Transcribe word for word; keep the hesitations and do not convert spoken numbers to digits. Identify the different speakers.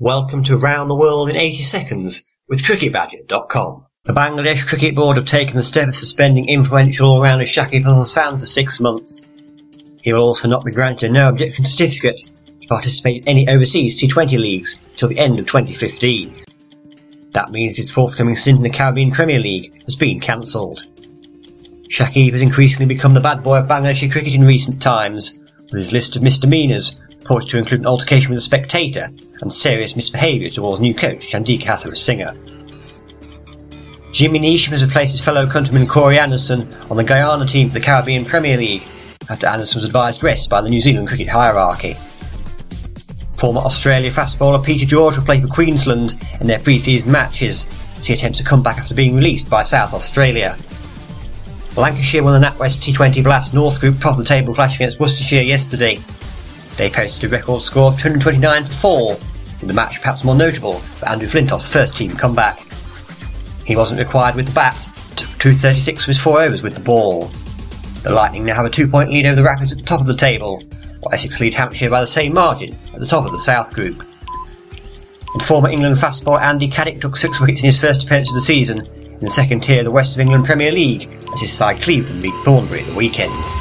Speaker 1: Welcome to Around the World in eighty seconds with cricket badger dot com. The Bangladesh Cricket Board have taken the step of suspending influential all-rounder Shakib Al Hasan for six months. He will also not be granted a no objection certificate to participate in any overseas T twenty leagues till the end of twenty fifteen. That means his forthcoming stint in the Caribbean Premier League has been cancelled. Shakib has increasingly become the bad boy of Bangladeshi cricket in recent times, with his list of misdemeanours reported to include an altercation with a spectator and serious misbehaviour towards new coach Chandika Hathurusingha. Jimmy Neesham has replaced his fellow countryman Corey Anderson on the Guyana team for the Caribbean Premier League after Anderson was advised rest by the New Zealand cricket hierarchy. Former Australia fast bowler Peter George will play for Queensland in their pre-season matches as he attempts to come back after being released by South Australia. Lancashire won the NatWest T twenty Blast North Group top of the table clash against Worcestershire yesterday. They posted a record score of two hundred twenty-nine for four, with the match perhaps more notable for Andrew Flintoff's first team comeback. He wasn't required with the bat, took two thirty-six from his four overs with the ball. The Lightning now have a two-point lead over the Rapids at the top of the table, while Essex lead Hampshire by the same margin at the top of the South Group. And former England fast bowler Andy Caddick took six wickets in his first appearance of the season in the second tier of the West of England Premier League as his side Cleveland beat Thornbury at the weekend.